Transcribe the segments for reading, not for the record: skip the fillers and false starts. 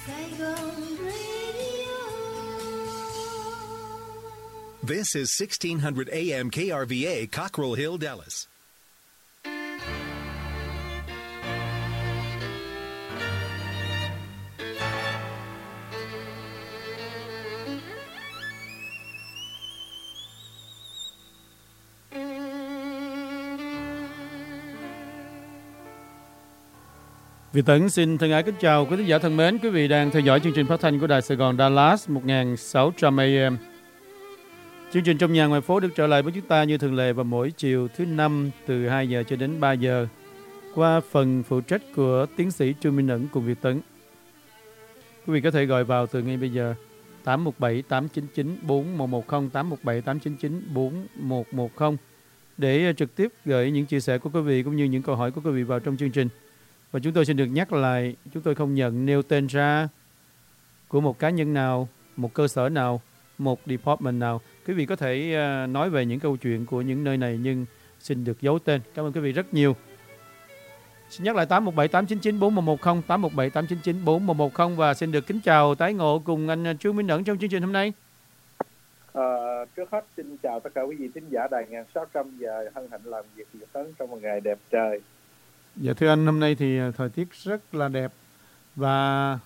This is 1600 AM KRVA, Cockrell Hill, Dallas. Việt Tấn xin thân ái kính chào quý thính giả thân mến. Quý vị đang theo dõi chương trình phát thanh của Đài Sài Gòn Dallas 1600 AM. Chương trình Trong Nhà Ngoài Phố được trở lại với chúng ta như thường lệ vào mỗi chiều thứ Năm từ 2 giờ cho đến 3 giờ qua phần phụ trách của tiến sĩ Trương Minh Ẩn cùng Việt Tấn. Quý vị có thể gọi vào từ ngay bây giờ 817-899-4110, 817-899-4110 để trực tiếp gửi những chia sẻ của quý vị cũng như những câu hỏi của quý vị vào trong chương trình. Và chúng tôi xin được nhắc lại, chúng tôi không nhận nêu tên ra của một cá nhân nào, một cơ sở nào, một department nào. Quý vị có thể nói về những câu chuyện của những nơi này nhưng xin được giấu tên. Cảm ơn quý vị rất nhiều. Xin nhắc lại 817-899-4110, 817-899-4110 và xin được kính chào tái ngộ cùng anh Trương Minh Ẩn trong chương trình hôm nay. Trước hết xin chào tất cả quý vị thính giả Đài 1600 và hân hạnh làm việc Việt Tấn trong một ngày đẹp trời. Dạ thưa anh, hôm nay thì thời tiết rất là đẹp và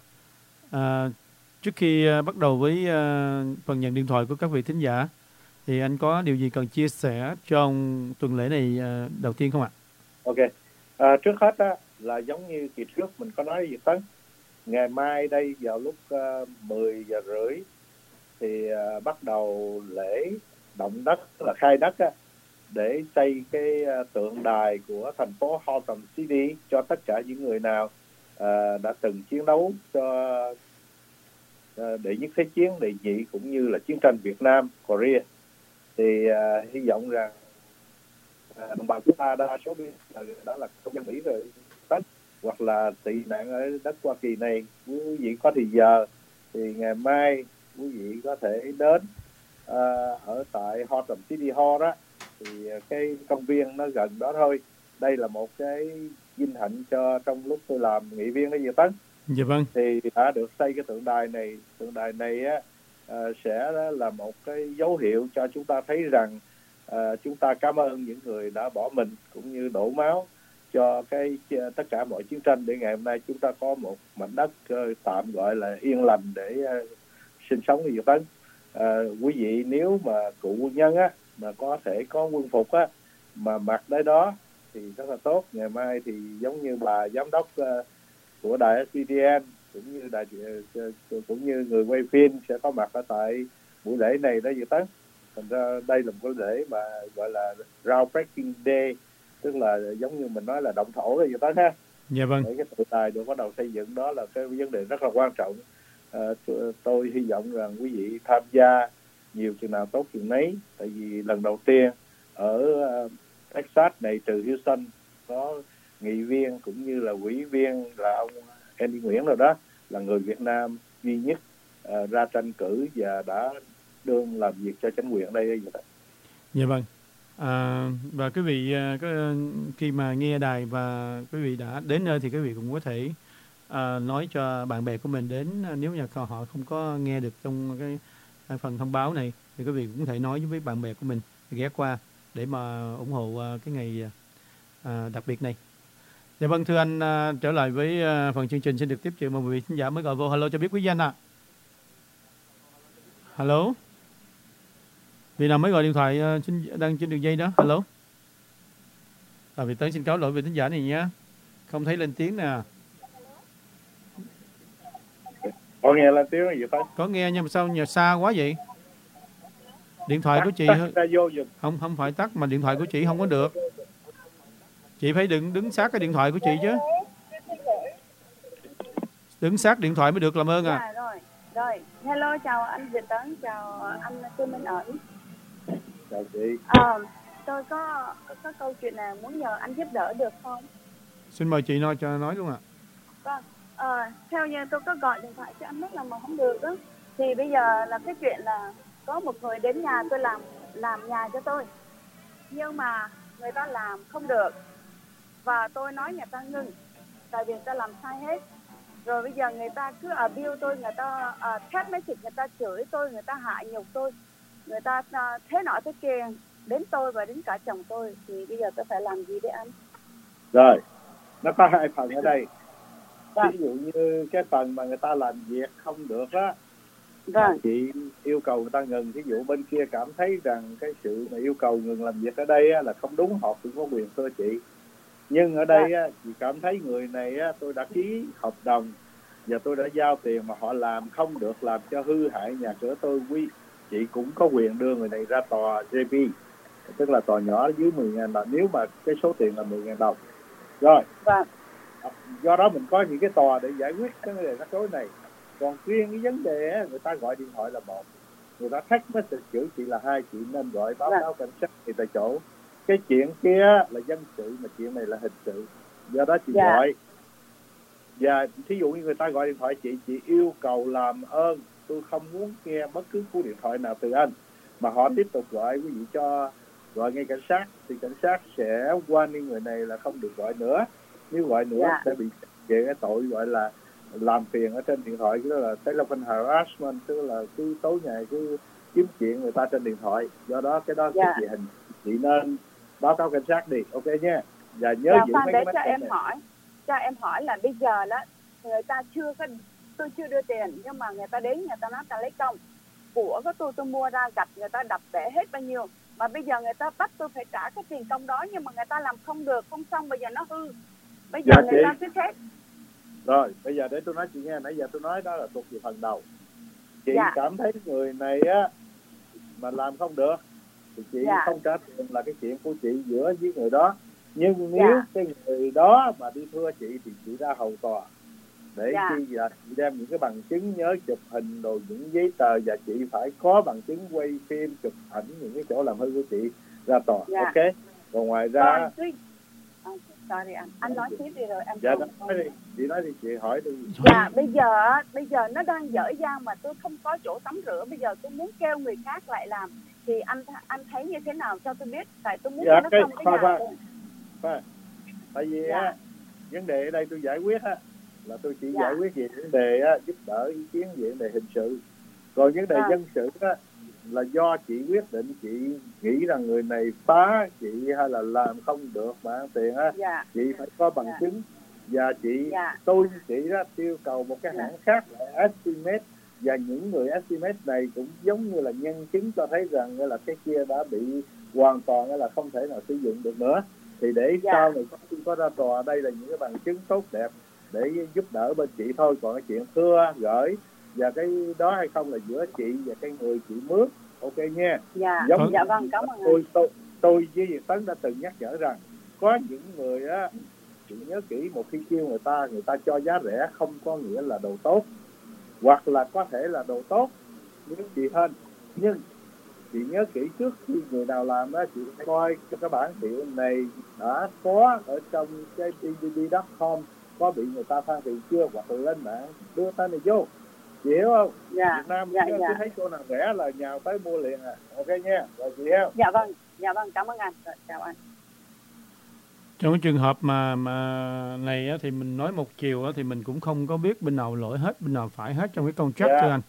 trước khi bắt đầu với phần nhận điện thoại của các vị thính giả thì anh có điều gì cần chia sẻ trong tuần lễ này đầu tiên không ạ? Ok, trước hết á, là giống như kỳ trước mình có nói Việt Tấn, ngày mai đây vào lúc 10 giờ rưỡi thì bắt đầu lễ động đất là khai đất á, để xây cái tượng đài của thành phố Hawthorne City cho tất cả những người nào đã từng chiến đấu cho đệ nhất thế chiến, đệ nhị cũng như là chiến tranh Việt Nam, Korea. Thì hy vọng rằng đồng bào chúng ta đa số đó là công dân Mỹ rồi hoặc là tị nạn ở đất Hoa Kỳ này, quý vị có thì giờ thì ngày mai quý vị có thể đến ở tại Hawthorne City Hall đó, thì cái công viên nó gần đó thôi. Đây là một cái vinh hạnh cho trong lúc tôi làm nghị viên ở Việt Tấn. Dạ vâng. Thì đã được xây cái tượng đài này. Tượng đài này á, sẽ là một cái dấu hiệu cho chúng ta thấy rằng chúng ta cảm ơn những người đã bỏ mình cũng như đổ máu cho cái tất cả mọi chiến tranh, để ngày hôm nay chúng ta có một mảnh đất tạm gọi là yên lành để sinh sống ở Việt Tấn. Quý vị nếu mà cựu quân nhân á mà có thể có quân phục á mà mặc tới đó thì rất là tốt. Ngày mai thì giống như bà giám đốc của đài SBTN cũng như người quay phim sẽ có mặt ở tại buổi lễ này đó Việt Tấn. Thành ra đây là một cái lễ mà gọi là groundbreaking day, tức là giống như mình nói là động thổ đó Việt Tấn ha. Dạ vâng. Để cái tượng đài được bắt đầu xây dựng đó là cái vấn đề rất là quan trọng. Tôi hy vọng rằng quý vị tham gia nhiều chừng nào tốt chừng nấy, tại vì lần đầu tiên ở Texas này trừ Houston có nghị viên cũng như là ủy viên là ông Andy Nguyễn rồi đó, là người Việt Nam duy nhất ra tranh cử và đã đương làm việc cho chính quyền ở đây. Dạ vâng. Và quý vị khi mà nghe đài và quý vị đã đến nơi thì quý vị cũng có thể nói cho bạn bè của mình đến, nếu như họ không có nghe được trong cái phần thông báo này thì quý vị cũng có thể nói với bạn bè của mình ghé qua để mà ủng hộ cái ngày đặc biệt này. Dạ vâng, thưa anh, trở lại với phần chương trình, xin được tiếp chuyện một vị khán giả mới gọi vô. Hello, cho biết quý danh ạ. Hello, vị nào mới gọi điện thoại đang trên đường dây đó. Hello. Việt Tấn xin cáo lỗi vị khán giả này nhé, không thấy lên tiếng nè. Có nghe lên tiếng gì phải? Có nghe nhưng mà sao nhà xa quá vậy? Điện thoại của chị không phải tắt mà điện thoại của chị không có được. Chị phải đứng sát cái điện thoại của chị chứ. Đứng sát điện thoại mới được, làm ơn à. Rồi. Hello, chào anh Việt Tấn, chào anh Trương Minh Ẩn. Chào chị. Tôi có câu chuyện này muốn nhờ anh giúp đỡ được không? Xin mời chị nói luôn ạ. Vâng. Theo như tôi có gọi điện thoại cho anh mất mà không được đó. Thì bây giờ là cái chuyện là có một người đến nhà tôi làm nhà cho tôi. Nhưng mà người ta làm không được. Và tôi nói nhà ta ngừng. Tại vì ta làm sai hết. Rồi bây giờ người ta cứ abuse tôi, người ta text message, người ta chửi tôi, người ta hạ nhục tôi, người ta thế nọ thế kia đến tôi và đến cả chồng tôi, thì bây giờ tôi phải làm gì đấy anh? Rồi, nó có hai phần ở đây. Vâng. Ví dụ như cái phần mà người ta làm việc không được á, Vâng. chị yêu cầu người ta ngừng. Ví dụ bên kia cảm thấy rằng cái sự mà yêu cầu ngừng làm việc ở đây á, là không đúng, họ cũng có quyền thưa chị. Nhưng ở đây á, chị cảm thấy người này á, tôi đã ký hợp đồng và tôi đã giao tiền mà họ làm không được, làm cho hư hại nhà cửa tôi, chị cũng có quyền đưa người này ra tòa JP, tức là tòa nhỏ dưới 10.000 đồng, nếu mà cái số tiền là 10.000 đồng. Rồi. Vâng. Do đó mình có những cái tòa để giải quyết cái vấn đề rắc rối này. Còn riêng cái vấn đề á, người ta gọi điện thoại là một, người ta text message chửi chị là hai, chị nên gọi báo cáo cảnh sát thì tại chỗ. Cái chuyện kia là dân sự mà chuyện này là hình sự. Do đó chị gọi. Và thí dụ như người ta gọi điện thoại chị yêu cầu làm ơn tôi không muốn nghe bất cứ cú điện thoại nào từ anh, mà họ tiếp tục gọi quý vị cho gọi ngay cảnh sát, thì cảnh sát sẽ warning người này là không được gọi nữa. Nếu gọi nữa sẽ bị về cái tội gọi là làm phiền ở trên điện thoại, cái đó là telephone harassment, tức là cứ tối ngày cứ kiếm chuyện người ta trên điện thoại. Do đó cái đó sẽ bị hình, chị nên báo cáo cảnh sát đi, ok nhé. Và nhớ giữ mấy cái cho em hỏi là bây giờ đó người ta tôi chưa đưa tiền, nhưng mà người ta đến, người ta nói ta lấy công của tôi mua ra gạch, người ta đập bể hết bao nhiêu, mà bây giờ người ta bắt tôi phải trả cái tiền công đó, nhưng mà người ta làm không được, không xong, bây giờ nó hư, bây giờ người ta cứ chết. Rồi bây giờ để tôi nói chị nghe, nãy giờ tôi nói đó là thuộc về phần đầu. Chị cảm thấy người này á mà làm không được thì chị không trả tiền là cái chuyện của chị giữa với người đó. Nhưng nếu cái người đó mà đi thưa chị thì chị ra hầu tòa để khi chị đem những cái bằng chứng, nhớ chụp hình đồ, những giấy tờ, và chị phải có bằng chứng quay phim chụp ảnh những cái chỗ làm hư của chị ra tòa, ok. Còn ngoài ra sorry anh nói tiếp đi rồi em. Nói đi, chị nói đi, chị hỏi đi. Bây giờ nó đang dở dang mà tôi không có chỗ tắm rửa, bây giờ tôi muốn kêu người khác lại làm, thì anh thấy như thế nào cho tôi biết, tại tôi muốn cho nó xong cái nhà tôi. Tại vì vấn đề ở đây tôi giải quyết á là tôi chỉ giải quyết về vấn đề giúp đỡ ý kiến về vấn đề hình sự. Còn vấn đề dân sự á là do chị quyết định, chị nghĩ rằng người này phá chị hay là làm không được mà ăn tiền á, chị phải có bằng chứng. Và tôi chị đó yêu cầu một cái hãng khác là estimate, và những người estimate này cũng giống như là nhân chứng cho thấy rằng là cái kia đã bị hoàn toàn là không thể nào sử dụng được nữa. Thì để sau này có ra tòa, đây là những cái bằng chứng tốt đẹp để giúp đỡ bên chị thôi. Còn cái chuyện thưa gửi và cái đó hay không là giữa chị và cái người chị mướn, ok nha. Vâng, cảm ơn tôi với Việt Tấn đã từng nhắc nhở rằng có những người á, chị nhớ kỹ, một khi kêu người ta cho giá rẻ không có nghĩa là đồ tốt, hoặc là có thể là đồ tốt nhưng chị hơn. Nhưng chị nhớ kỹ, trước khi người nào làm á, chị coi cái bản hiệu này đã có ở trong cái dvd.com có bị người ta than phiền chưa, hoặc là lên mạng đưa tên này vô, chị hiểu không? Việt Nam cứ thấy chỗ nào rẻ là nhào tới mua liền ok nha. Rồi chị hiểu? Dạ vâng, cảm ơn anh. Rồi, chào anh. Trong cái trường hợp mà này á, thì mình nói một chiều á, thì mình cũng không có biết bên nào lỗi hết, bên nào phải hết trong cái contract thưa anh.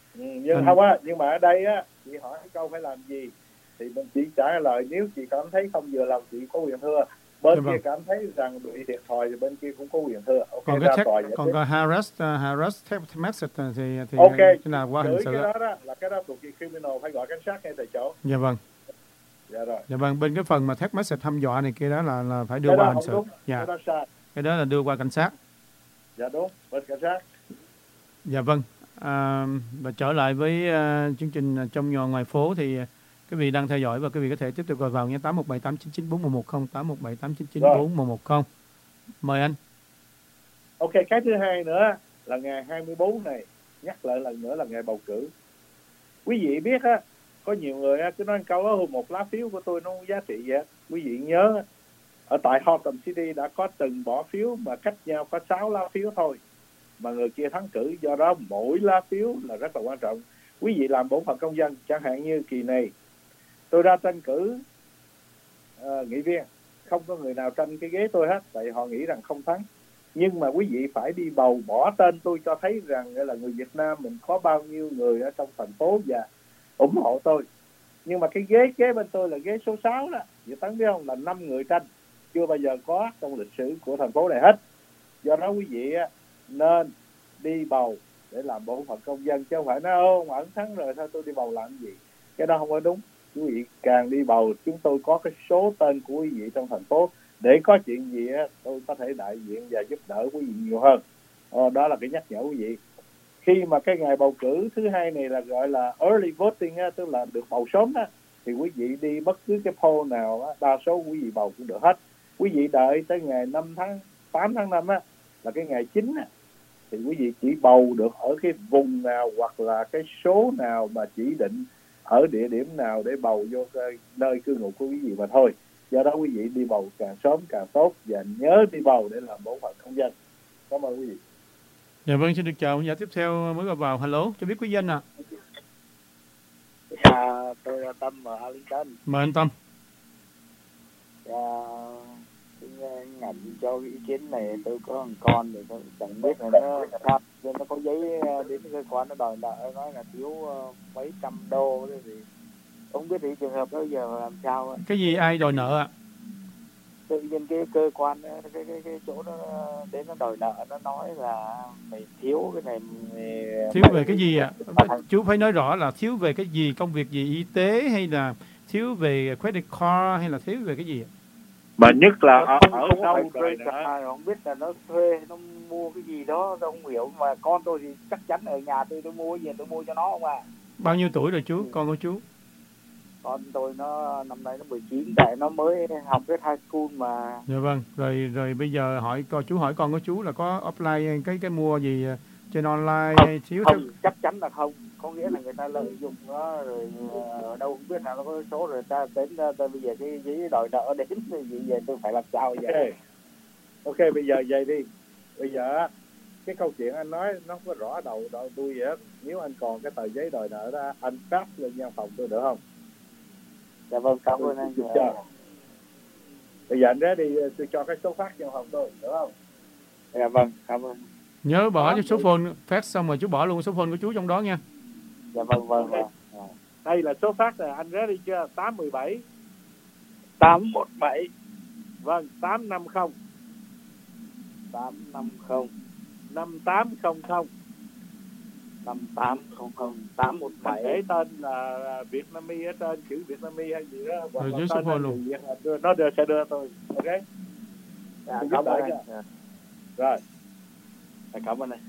Nhưng mà ở đây á, chị hỏi cái câu phải làm gì thì mình chỉ trả lời. Nếu chị cảm thấy không vừa lòng, chị có quyền thưa. Bên kia cảm thấy rằng bị thiệt thòi thì bên kia cũng có quyền thưa. Còn cái harass text message thì cái nào qua hình sự cái đó thuộc về criminal, phải gọi cảnh sát ngay tại chỗ. Dạ vâng. Dạ vâng, bên cái phần mà text message hăm dọa này kia đó là phải đưa qua hình sự. Cái đó là đưa qua cảnh sát. Dạ đúng, bên cảnh sát. Dạ vâng. Và trở lại với chương trình Trong Nhà Ngoài Phố thì quý vị đang theo dõi và quý vị có thể tiếp tục gọi vào nha, 817-899-4110, 817-899-4110. Mời anh. Ok, cái thứ hai nữa là ngày 24 này, nhắc lại lần nữa là ngày bầu cử. Quý vị biết á, có nhiều người cứ nói câu đó, một lá phiếu của tôi nó không giá trị vậy. Quý vị nhớ, ở tại Hotham City đã có từng bỏ phiếu mà cách nhau có 6 lá phiếu thôi, mà người kia thắng cử. Do đó mỗi lá phiếu là rất là quan trọng. Quý vị làm bổn phận công dân, chẳng hạn như kỳ này tôi ra tranh cử nghị viên, không có người nào tranh cái ghế tôi hết, tại họ nghĩ rằng không thắng. Nhưng mà quý vị phải đi bầu bỏ tên tôi cho thấy rằng là người Việt Nam mình có bao nhiêu người ở trong thành phố và ủng hộ tôi. Nhưng mà cái ghế kế bên tôi là ghế số 6 đó, Dự Tấn biết không, là 5 người tranh, chưa bao giờ có trong lịch sử của thành phố này hết. Do đó quý vị nên đi bầu để làm bộ phận công dân, chứ không phải nói ông ẩn thắng rồi thôi tôi đi bầu làm gì. Cái đó không có đúng. Quý vị càng đi bầu, chúng tôi có cái số tên của quý vị trong thành phố, để có chuyện gì tôi có thể đại diện và giúp đỡ quý vị nhiều hơn. Đó là cái nhắc nhở quý vị. Khi mà cái ngày bầu cử thứ hai này là gọi là early voting tức là được bầu sớm thì quý vị đi bất cứ cái poll nào đa số quý vị bầu cũng được hết. Quý vị đợi tới ngày 8 tháng 5 là cái ngày chính thì quý vị chỉ bầu được ở cái vùng nào hoặc là cái số nào mà chỉ định ở địa điểm nào để bầu vô nơi cư ngụ của quý vị mà thôi. Do đó quý vị đi bầu càng sớm càng tốt, và nhớ đi bầu để làm bộ phận công dân. Cảm ơn quý vị. Dạ vâng, xin được chào. Dạ, tiếp theo mới vào. Hello, cho biết quý danh ạ. Tôi là Tâm ở Arlington. Mời anh Tâm. Ngành cho ý kiến này, tôi có một con thì tôi chẳng biết là nó có giấy đến cơ quan nó đòi nợ, nói là thiếu mấy trăm đô thì không biết thì trường hợp đó giờ làm sao. Cái gì ai đòi nợ ạ? Tự nhiên cái cơ quan cái chỗ nó đến nó đòi nợ, nó nói là mày thiếu cái này thiếu về cái gì ạ? Chú phải nói rõ là thiếu về cái gì, công việc gì, y tế hay là thiếu về credit card hay là thiếu về cái gì ạ? Mà nhất là ở đâu rồi không biết là nó thuê, nó mua cái gì đó tôi không hiểu. Mà con tôi thì chắc chắn ở nhà tôi mua cái gì tôi mua cho nó không à. Bao nhiêu tuổi rồi chú, con của chú? Con tôi nó năm nay nó 19, tại nó mới học cái high school mà. Dạ vâng, rồi bây giờ chú hỏi con của chú là có apply cái mua gì trên online không, hay thiếu không, chắc chắn là không. Có nghĩa là người ta lợi dụng nó rồi ở đâu không biết nào nó có số rồi ta đến ta bây giờ cái giấy đòi nợ đến thì giờ tôi phải làm sao vậy? Ok, bây giờ vậy đi. Bây giờ cái câu chuyện anh nói nó không có rõ đầu đuôi vậy. Nếu anh còn cái tờ giấy đòi nợ đó, anh fax lên văn phòng tôi được không? Dạ vâng, cảm ơn anh. Bây giờ anh ra đi, tôi cho cái số fax văn phòng tôi được không? Dạ vâng, cảm ơn. Nhớ bỏ cái số phone fax xong rồi chú bỏ luôn số phone của chú trong đó nha. Dạ vâng. Đây là số fax này, anh ready chưa? 817 817 vâng 850 850 5800 5800 817. để tên là Vietnamese ở trên, chữ Vietnamese hay gì đó, hoặc là số phone luôn. Nó sẽ đưa tôi. Ok. Dạ, cảm ơn anh. Rồi. Cảm ơn anh.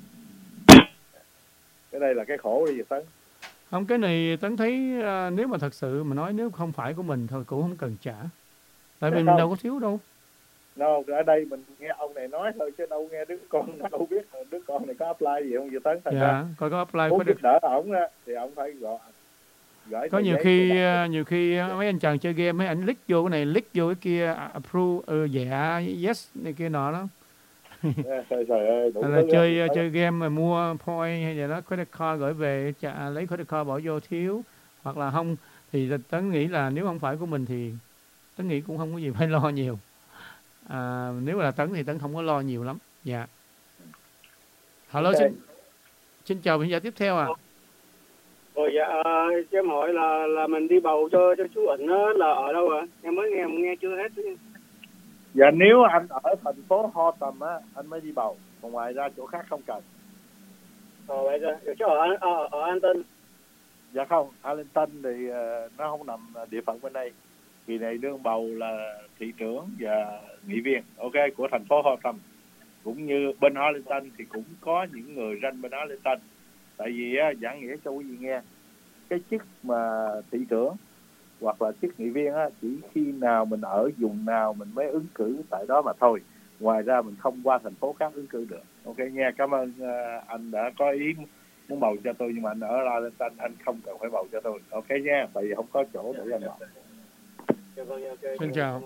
Cái đây là cái khổ đi Tấn. Không, cái này Tấn thấy nếu mà thật sự mà nói, nếu không phải của mình thôi cũng không cần trả. Tại vì mình đâu có thiếu đâu. Ở đây mình nghe ông này nói thôi, chứ đâu nghe đứa con đâu biết đứa con này có apply gì không vậy Tấn. Dạ, coi có apply. Muốn giúp đỡ ổng thì ổng phải gửi. Có nhiều khi mấy anh chàng chơi game, mấy anh click vô cái này, click vô cái kia, approve, dạ, yes này kia nọ đó. Trời ơi, là chơi game mà mua point hay gì đó, credit card gửi về, lấy credit card bỏ vô thiếu, hoặc là không thì Tấn nghĩ là nếu không phải của mình thì Tấn nghĩ cũng không có gì phải lo nhiều. Nếu là Tấn thì Tấn không có lo nhiều lắm. Dạ. Hello, okay. Xin chào vị giả tiếp theo ạ. Dạ, cho em hỏi là mình đi bầu cho chú Ịnh là ở đâu ạ? Em mới nghe chưa hết. Dạ, nếu anh ở thành phố Hotham anh mới đi bầu, còn ngoài ra chỗ khác không cần. Vậy rồi, chứ ở Arlington. Dạ không, Arlington thì nó không nằm địa phận bên đây. Kỳ này đương bầu là thị trưởng và nghị viên, ok, của thành phố Hotham. Cũng như bên Arlington thì cũng có những người ranh bên Arlington. Tại vì giảng nghĩa cho quý vị nghe, cái chức mà thị trưởng hoặc là chức nghị viên chỉ khi nào mình ở vùng nào mình mới ứng cử tại đó mà thôi. Ngoài ra mình không qua thành phố khác ứng cử được. Ok nha, cảm ơn anh đã có ý muốn bầu cho tôi, nhưng mà anh ở Arlington anh không cần phải bầu cho tôi. Ok nha, tại vì không có chỗ để anh bầu. Xin chào.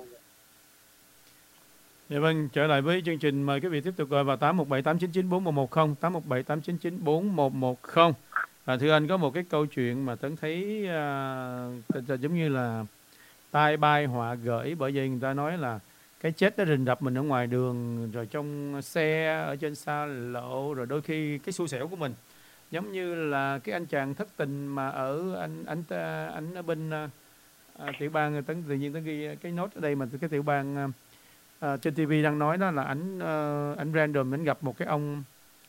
Dạ vâng, trở lại với chương trình, mời quý vị tiếp tục gọi vào 817-899-4110, 817-899-4110. Và thưa anh, có một cái câu chuyện mà Tấn thấy giống như là tai bay họa gởi, bởi vì người ta nói là cái chết nó rình rập mình ở ngoài đường, rồi trong xe, ở trên xa lộ, rồi đôi khi cái xui xẻo của mình. Giống như là cái anh chàng thất tình mà ở anh ở bên tiểu bang tự nhiên Tấn ghi cái nốt ở đây mà cái tiểu bang trên TV đang nói đó là ảnh random ảnh gặp một cái ông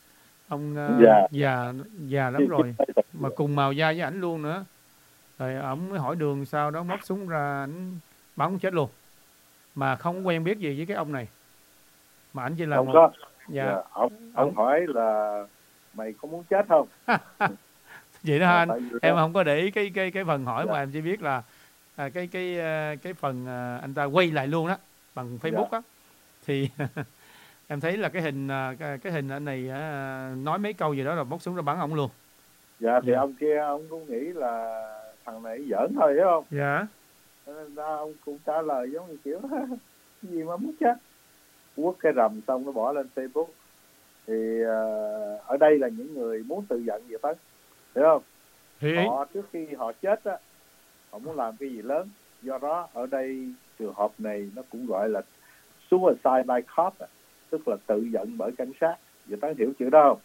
già lắm rồi mà cùng màu da với ảnh luôn nữa, rồi ổng mới hỏi đường, sau đó móc súng ra ảnh bắn chết luôn, mà không quen biết gì với cái ông này, mà ảnh chỉ là Không một có. dạ Ông hỏi là mày có muốn chết không? vậy đó anh. Em đó. không có để ý cái phần hỏi mà em chỉ biết là cái phần anh ta quay lại luôn đó bằng Facebook á, thì em thấy là cái hình anh này nói mấy câu gì đó rồi móc súng ra bắn ổng luôn. Dạ thì Dạ. ông kia ông cũng nghĩ là thằng này giỡn thôi, hiểu không? Dạ. Nên ra ông cũng trả lời giống như kiểu gì mà muốn chết, quất cái rầm xong nó bỏ lên Facebook. Thì ở đây là những người muốn tự giận vậy Tấn, hiểu không? Họ trước khi họ chết á, họ muốn làm cái gì lớn, do đó ở đây trường hợp này nó cũng gọi là suicide by cop, tức là tự giận bởi cảnh sát. Vậy Tấn hiểu chữ đó không?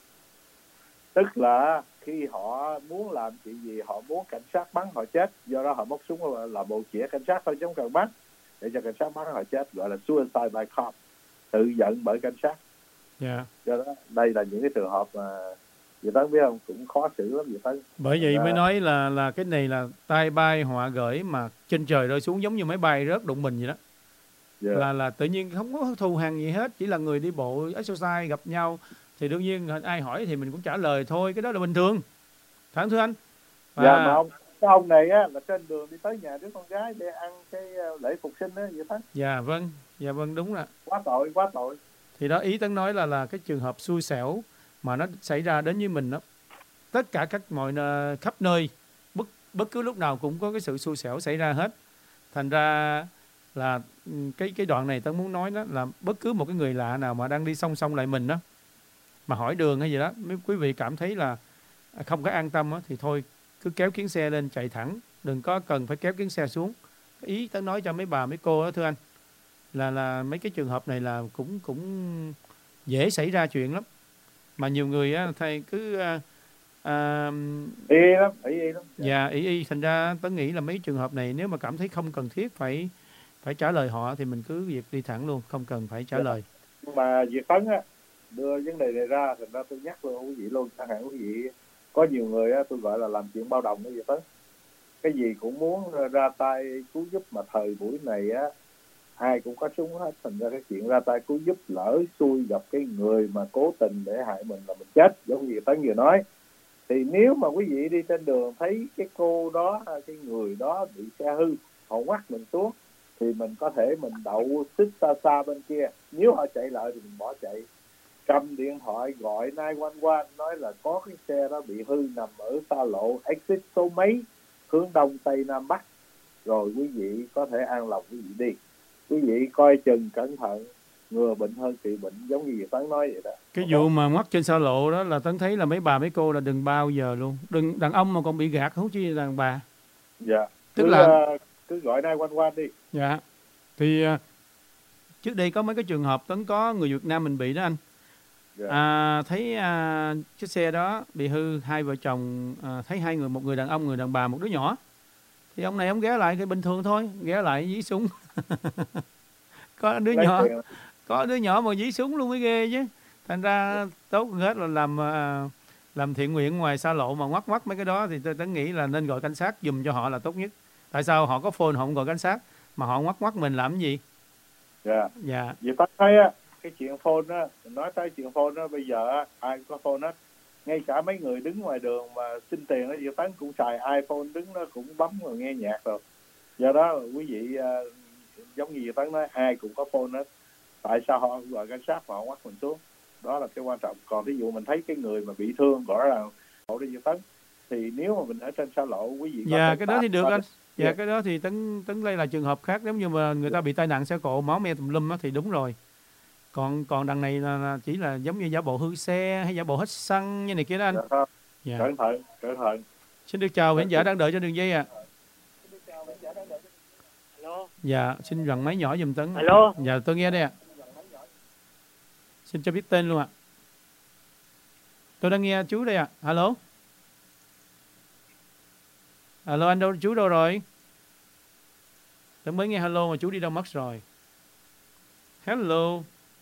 Tức là khi họ muốn làm chuyện gì, họ muốn cảnh sát bắn họ chết, do đó họ móc súng là bộ chĩa cảnh sát thôi chứ không cần bắn, để cho cảnh sát bắn họ chết, gọi là suicide by cop, tự giận bởi cảnh sát. Dạ. Do đó đây là những cái trường hợp mà Vậy Tấn biết không, cũng khó xử lắm vậy Tấn. Bởi vậy mới nói là cái này là tai bay họa gởi, mà trên trời rơi xuống giống như máy bay rớt đụng mình vậy đó. Là tự nhiên không có thù hằn gì hết, chỉ là người đi bộ exercise gặp nhau thì đương nhiên ai hỏi thì mình cũng trả lời thôi, cái đó là bình thường. Thưa anh. Mà cái ông này á là trên đường đi tới nhà đứa con gái để ăn cái lễ phục sinh á vậy Tấn. Dạ vâng đúng rồi. Quá tội. Thì đó, ý Tấn nói là cái trường hợp xui xẻo mà nó xảy ra đến với mình đó, tất cả khắp nơi, bất cứ lúc nào cũng có cái sự xui xẻo xảy ra hết. Thành ra là cái đoạn này Tấn muốn nói đó là bất cứ một cái người lạ nào mà đang đi song song lại mình đó, mà hỏi đường hay gì đó, nếu quý vị cảm thấy là không có an tâm đó, thì thôi cứ kéo kiến xe lên chạy thẳng, đừng có cần phải kéo kiến xe xuống. Ý Tấn nói cho mấy bà mấy cô đó thưa anh, là mấy cái trường hợp này là cũng dễ xảy ra chuyện lắm, mà nhiều người á thầy cứ ý lắm. Dạ, ý thành ra Tấn nghĩ là mấy trường hợp này nếu mà cảm thấy không cần thiết phải trả lời họ thì mình cứ việc đi thẳng luôn, không cần phải trả lời. Mà việc Tấn á đưa vấn đề này ra, thành ra tôi nhắc luôn quý vị luôn, chẳng hạn quý vị có nhiều người á, tôi gọi là làm chuyện bao đồng đó vậy Tấn, cái gì cũng muốn ra tay cứu giúp, mà thời buổi này á ai cũng có súng hết, thành ra cái chuyện ra tay cứu giúp lỡ xui gặp cái người mà cố tình để hại mình là mình chết, giống như Tấn vừa nói. Thì nếu mà quý vị đi trên đường thấy cái cô đó, cái người đó bị xe hư, họ quắt mình xuống, thì mình có thể mình đậu xích xa bên kia, nếu họ chạy lại thì mình bỏ chạy, cầm điện thoại gọi 911 nói là có cái xe đó bị hư nằm ở xa lộ exit số mấy hướng đông tây nam bắc, rồi quý vị có thể an lòng quý vị đi. Quý vị coi chừng cẩn thận, ngừa bệnh hơn trị bệnh, giống như Tấn nói vậy đó. Cái vụ mà ngoắt trên xa lộ đó là Tấn thấy là mấy bà mấy cô là đừng bao giờ luôn, đừng đàn ông mà còn bị gạt, huống chi đàn bà. Dạ. Tức là cứ gọi 911 đi. Dạ. Thì trước đây có mấy cái trường hợp Tấn có người Việt Nam mình bị đó anh. Dạ. Thấy chiếc xe đó bị hư, hai vợ chồng thấy hai người, một người đàn ông, người đàn bà, một đứa nhỏ. Thì ông này ông ghé lại cái bình thường thôi, ghé lại dí súng. Có đứa nhỏ mà dí súng luôn mới ghê chứ. Thành ra tốt hết là làm thiện nguyện ngoài xa lộ mà ngoắt mấy cái đó, thì tôi Tấn nghĩ là nên gọi cảnh sát giùm cho họ là tốt nhất. Tại sao họ có phone họ không gọi cảnh sát mà họ ngoắt mình làm cái gì? Dạ. Vì Tấn thấy á, cái chuyện phone á, nói tới chuyện phone á, bây giờ á, ai cũng có phone hết. Ngay cả mấy người đứng ngoài đường mà xin tiền á, Tấn cũng xài iPhone, đứng đó cũng bấm rồi nghe nhạc rồi. Do đó quý vị giống như Tấn nói, ai cũng có phone hết. Tại sao họ không gọi cảnh sát mà họ ngoắt mình xuống? Đó là cái quan trọng. Còn ví dụ mình thấy cái người mà bị thương rõ ràng lộ đi Tấn, thì nếu mà mình ở trên xa lộ, quý vị dạ cái đó thì được anh. Dạ cái đó thì Tấn đây là trường hợp khác, nếu như mà người ta bị tai nạn xe cộ máu me tùm lum thì đúng rồi. Còn đằng này là chỉ là giống như giả bộ hư xe hay giả bộ hết xăng như này kia đó anh. Dạ. Cẩn thận. Xin được chào khán giả đang đợi trên đường dây ạ. Dạ, xin vặn máy nhỏ giùm Tấn. Alo. Dạ, tôi nghe đây ạ. Xin cho biết tên luôn ạ. Tôi đang nghe chú đây ạ. Alo. Alo, anh đâu, chú đâu rồi? Tấn mới nghe hello mà chú đi đâu mất rồi. Hello.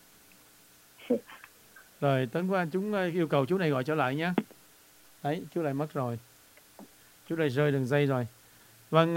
Rồi, Tấn qua chúng yêu cầu chú này gọi trở lại nhé. Đấy, chú lại mất rồi. Chú lại rơi đường dây rồi. Vâng,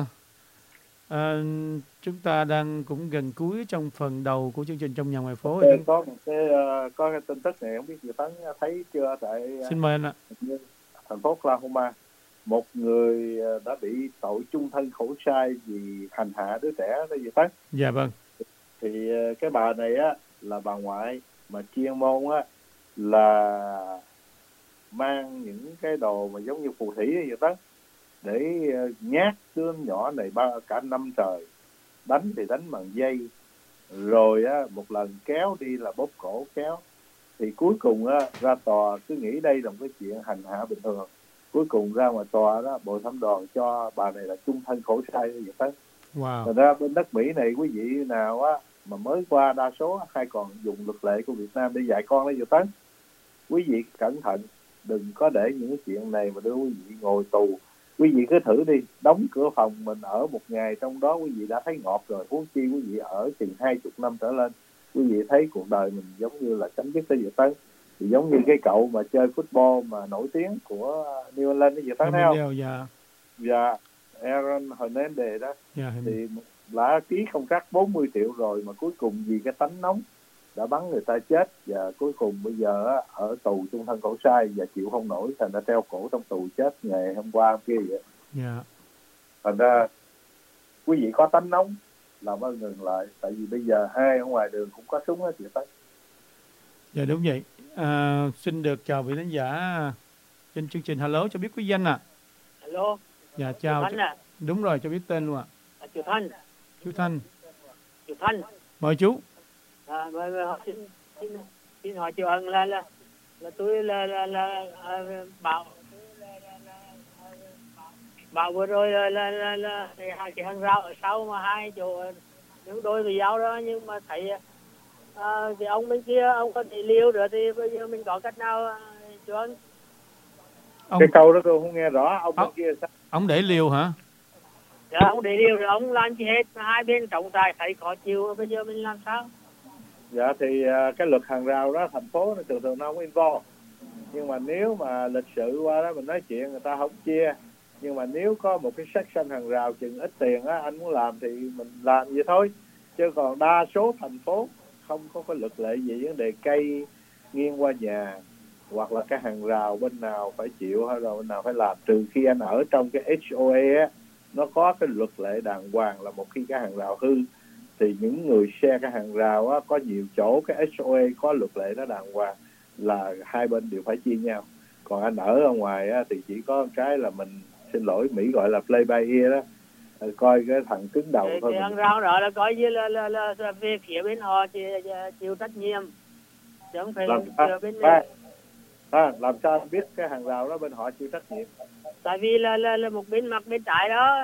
chúng ta đang cũng gần cuối trong phần đầu của chương trình Trong Nhà Ngoài Phố. Có cái tin tức này không biết chị Tấn thấy chưa? Tại Xin mời anh ạ. thành phố Oklahoma, một người đã bị tội chung thân khổ sai vì hành hạ đứa trẻ đó chị Tấn. Dạ vâng. Thì cái bà này á là bà ngoại mà chuyên môn á là mang những cái đồ mà giống như phù thủy vậy đó để nhát đứa nhỏ này cả năm trời, đánh thì đánh bằng dây, rồi á một lần kéo đi là bóp cổ kéo, thì cuối cùng á ra tòa cứ nghĩ đây là một cái chuyện hành hạ bình thường, cuối cùng ra ngoài tòa đó bộ thẩm đoàn cho bà này là chung thân khổ sai vậy đó. Wow. Thật ra bên đất Mỹ này quý vị nào á mà mới qua đa số hay còn dùng luật lệ của Việt Nam để dạy con đấy vậy Tấn. Quý vị cẩn thận, đừng có để những cái chuyện này mà đưa quý vị ngồi tù. Quý vị cứ thử đi, đóng cửa phòng mình ở một ngày trong đó quý vị đã thấy ngọt rồi, huống chi quý vị ở chừng 20 năm trở lên, quý vị thấy cuộc đời mình giống như là chấm dứt tới vậy Tấn. Thì giống như cái cậu mà chơi football mà nổi tiếng của New England cái gì Tấn thấy không? Dạ. Dạ, Aaron Hernandez đó. Dạ. Thì đã ký công trắc 40 triệu rồi mà cuối cùng vì cái tánh nóng đã bắn người ta chết, và cuối cùng bây giờ ở tù chung thân khổ sai và chịu không nổi, thành ra treo cổ trong tù chết ngày hôm qua kia vậy. Dạ. Thành ra quý vị có tánh nóng làm ơn ngừng lại, tại vì bây giờ ai ở ngoài đường cũng có súng hết chị Tấn. Dạ đúng vậy. Xin được chào vị khán giả trên chương trình. Hello, cho biết quý danh ạ. Alo. Dạ chào. Thanh à. Đúng rồi, cho biết tên luôn ạ. Chú Thanh. Chú Thanh. Chú Thanh. Mời chú. Xin hỏi chú Ân là tôi là bảo vừa rồi là cái hàng rào ở sau mà hai chỗ những đôi với dao đó, nhưng mà thấy thì ông bên kia ông có bị liêu rồi, thì bây giờ mình có cách nào chú Ân? Cái câu đó tôi không nghe rõ. Ông bên kia sao? Ông để liều hả? Dạ, ông để liều rồi ông làm chi hết, hai bên trọng tài thấy khó chịu, bây giờ mình làm sao? Dạ thì cái luật hàng rào đó thành phố nó thường nó không involve, nhưng mà nếu mà lịch sự qua đó mình nói chuyện người ta không chia, nhưng mà nếu có một cái section hàng rào chừng ít tiền á, anh muốn làm thì mình làm vậy thôi, chứ còn đa số thành phố không có cái luật lệ gì vấn đề cây nghiêng qua nhà hoặc là cái hàng rào bên nào phải chịu hay là bên nào phải làm, trừ khi anh ở trong cái HOA á, nó có cái luật lệ đàng hoàng là một khi cái hàng rào hư thì những người share cái hàng rào á, có nhiều chỗ cái HOA có luật lệ nó đàng hoàng là hai bên đều phải chia nhau. Còn anh ở ngoài á, thì chỉ có cái là mình, xin lỗi Mỹ gọi là play by ear đó, coi cái thằng cứng đầu thôi. Cái hàng rào đó là coi như là về phía bên họ chịu trách nhiệm, chứ không phải bên làm sao anh biết cái hàng rào đó bên họ chịu trách nhiệm? Tại vì là một bên mặt bên trái đó.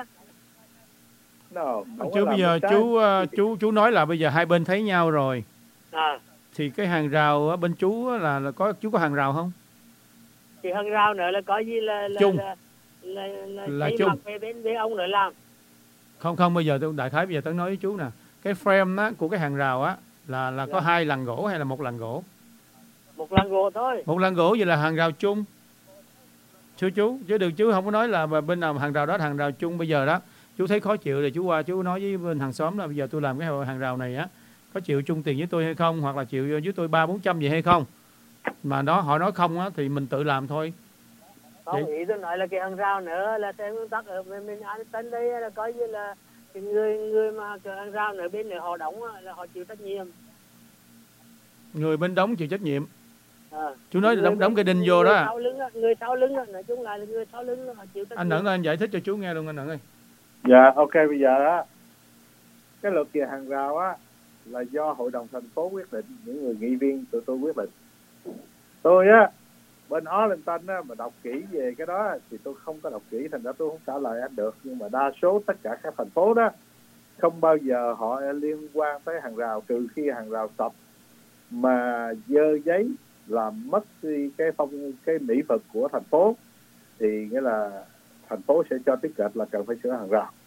Chứ bây giờ chú nói là bây giờ hai bên thấy nhau rồi. Thì cái hàng rào ở bên chú là có, chú có hàng rào không? Thì hàng rào nữa là có gì là chung. là chung. Mặt về bên ông nữa làm. Không, bây giờ tôi đại khái bây giờ tôi nói với chú nè, cái frame á, của cái hàng rào á là có 2 lần gỗ hay là 1 lần gỗ? 1 lần gỗ thôi. 1 lần gỗ vậy là hàng rào chung. Chú chứ đừng, chú không có nói là bên nào hàng rào đó hàng rào chung. Bây giờ đó chú thấy khó chịu thì chú qua chú nói với bên hàng xóm là bây giờ tôi làm cái hàng rào này á, có chịu chung tiền với tôi hay không, hoặc là chịu với tôi 300-400 gì hay không, mà đó họ nói không á thì mình tự làm thôi. Không, ý tôi nói là cái hàng rào nữa là theo nguyên tắc ở mình ăn tên đây là coi như là cái người mà cái hàng rào nữa bên nữa họ đóng là họ chịu trách nhiệm. Người bên đóng chịu trách nhiệm. Chú nói đóng cái đinh vô đó. Người sau lưng nói chung là người sau lưng họ chịu trách nhiệm. Anh Nẫn ơi, anh giải thích cho chú nghe luôn anh Nẫn ơi. Dạ, ok, bây giờ á, cái luật về hàng rào á là do hội đồng thành phố quyết định, những người nghị viên tụi tôi quyết định. Tôi á, bên Arlington á, mà đọc kỹ về cái đó thì tôi không có đọc kỹ, thành ra tôi không trả lời anh được. Nhưng mà đa số tất cả các thành phố đó không bao giờ họ liên quan tới hàng rào, trừ khi hàng rào sập mà dơ giấy làm mất đi cái mỹ thuật của thành phố, thì nghĩa là thành phố sẽ cho tiếp cận là cần phải sửa hàng rào.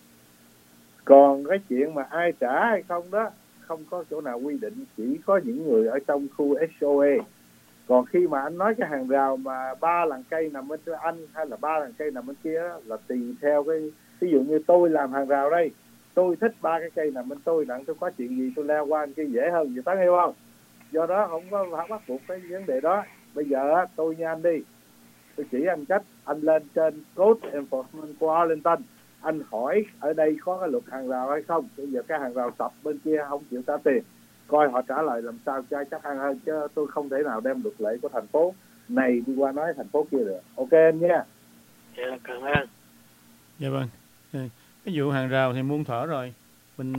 Còn cái chuyện mà ai trả hay không đó, không có chỗ nào quy định, chỉ có những người ở trong khu HOA. Còn khi mà anh nói cái hàng rào mà 3 làn cây nằm bên anh hay là 3 làn cây nằm bên kia đó, là tùy theo cái, ví dụ như tôi làm hàng rào đây, tôi thích 3 cái cây nằm bên tôi, đặng tôi có chuyện gì tôi leo qua anh kia dễ hơn, vậy ta hiểu không? Do đó không có bắt buộc cái vấn đề đó. Bây giờ tôi nha anh đi, tôi chỉ anh cách, anh lên trên Code Enforcement của Arlington, anh hỏi ở đây có cái luật hàng rào hay không. Bây giờ cái hàng rào sập bên kia không chịu trả tiền, coi họ trả lời làm sao cho chắc ăn hơn, chứ tôi không thể nào đem luật lệ của thành phố này đi qua nói thành phố kia được. Ok anh nha. Dạ, cảm ơn. Dạ vâng. Cái vụ hàng rào thì muôn thuở rồi. Mình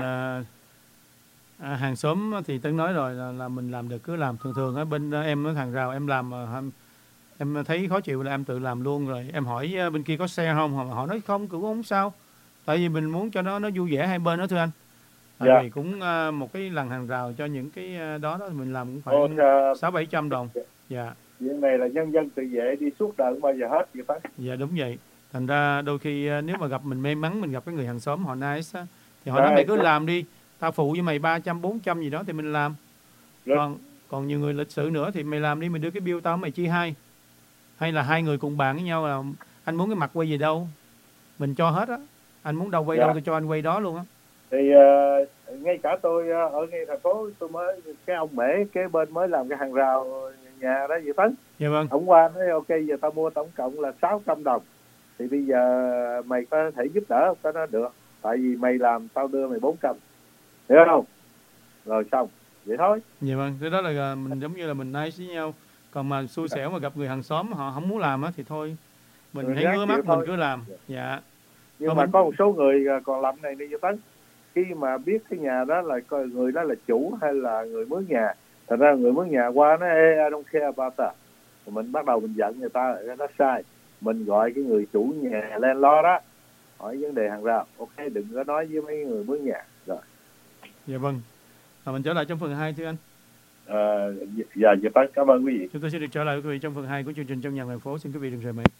hàng xóm thì Tấn nói rồi là mình làm được cứ làm. Thường ở bên em nói hàng rào em làm em thấy khó chịu là em tự làm luôn rồi. Em hỏi bên kia có xe không, họ nói không, cũng không sao. Tại vì mình muốn cho nó vui vẻ hai bên đó thưa anh. Tại vì cũng một cái lần hàng rào cho những cái đó mình làm cũng phải 600-700 đồng. Dạ. Chuyện này là nhân dân tự vệ đi suốt đời không bao giờ hết vậy phải. Dạ đúng vậy. Thành ra đôi khi nếu mà gặp mình may mắn mình gặp cái người hàng xóm họ nice á, thì họ nói mày cứ làm đi, tao phụ với mày 300-400 gì đó thì mình làm. Còn nhiều người lịch sự nữa thì mày làm đi, mày đưa cái bill tao mày chia hai. Hay là hai người cùng bàn với nhau là anh muốn cái mặt quay gì đâu, mình cho hết á. Anh muốn đâu quay đâu tôi cho anh quay đó luôn á. Thì ngay cả tôi ở ngay thành phố, tôi mới cái ông Mễ kế bên mới làm cái hàng rào nhà đó vậy Tấn. Dạ vâng. Ông qua nói ok giờ tao mua tổng cộng là 600 đồng. Thì bây giờ mày có thể giúp đỡ không? Nó được. Tại vì mày làm tao đưa mày 400. Hiểu không? Rồi xong. Vậy thôi. Dạ vâng. Thế đó là mình giống như là mình nice với nhau. Còn mà xui xẻo mà gặp người hàng xóm họ không muốn làm á thì thôi. Mình thấy ngứa mắt mình cứ làm. Dạ. Nhưng mà có một số người còn làm này đi cho Tấn. Khi mà biết cái nhà đó là coi người đó là chủ hay là người mướn nhà, thật ra người mướn nhà qua nó I don't care about that. Mình bắt đầu mình giận người ta, nó sai. Mình gọi cái người chủ nhà lên lo đó, hỏi vấn đề hàng rào. Ok, đừng có nói với mấy người mướn nhà. Rồi. Dạ vâng. Mình trở lại trong phần 2 thưa anh. Dạ, cảm ơn quý vị. Chúng tôi sẽ được trở lại với quý vị trong phần 2 của chương trình Trong Nhà Ngoài Phố. Xin quý vị đừng rời máy.